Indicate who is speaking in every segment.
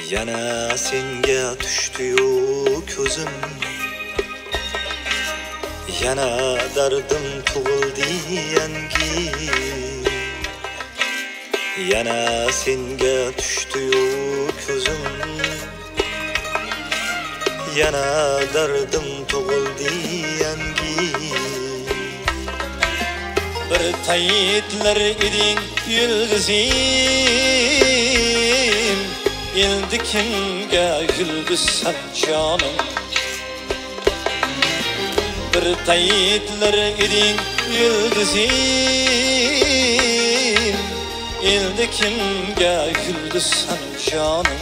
Speaker 1: Yana senga tushdi-yu ko'zim, yana dardim tug'ildi yangi. Yana senga tushdi-yu ko'zim, yana dardim tug'ildi yangi. Bir tayitlar eding yulduzim, endi kimga yulduzsan jonim. Bir tayitlar eding yulduzim, endi kimga yulduzsan jonim.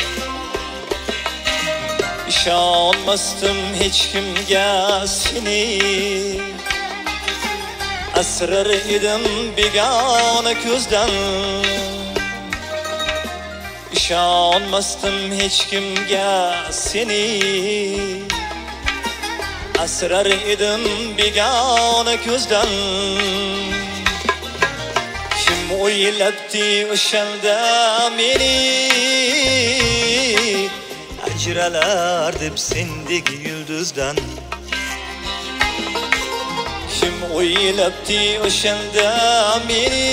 Speaker 1: İşonmasdim hech kimga seni, asrar edim begona ko'zdan. İşonmasdim hech kimga seni, asrar edim begona ko'zdan. Kim o'ylabdi o'shanda meni, ajralar deb sendek yulduzdan. Kim o'ylabdi o'shanda meni,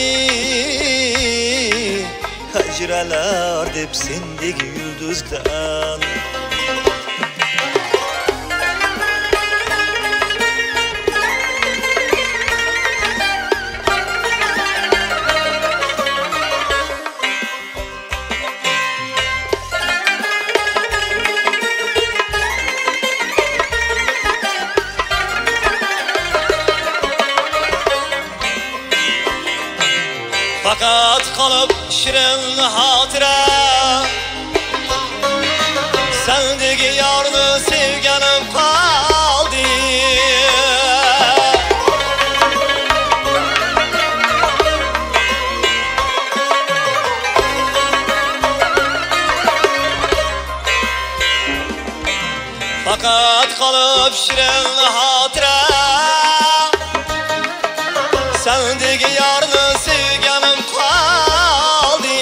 Speaker 1: ajralar deb sendek yulduzdan. Fakat kalıp şirin hatıra, sendeki yarını sevganim kaldı. Fakat kalıp şirin hatıra, sendeki yarını sevganim kaldı.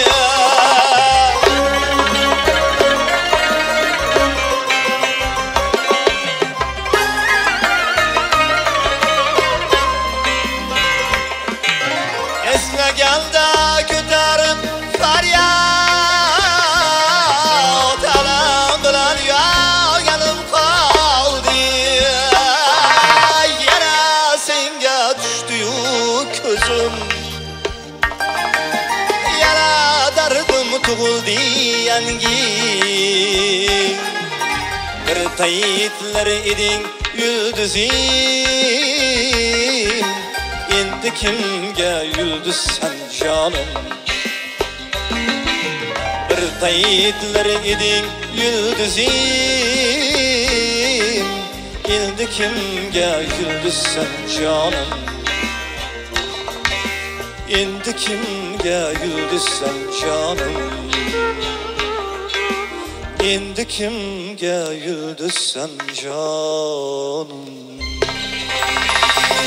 Speaker 1: Esnaganda ko'tarib faryod, alam bilan yurganim qoldi. Yana senga tushdi-yu ko'zim, yana dardim tug'ildi yangi. Bir tayitlar eding yulduzim, endi kimga yulduzsan jonim. Bir tayitlar eding yulduzim, endi kimga yulduzsan jonim. Endi kimga yulduzsan jonim. Endi kimga yulduzsan jonim.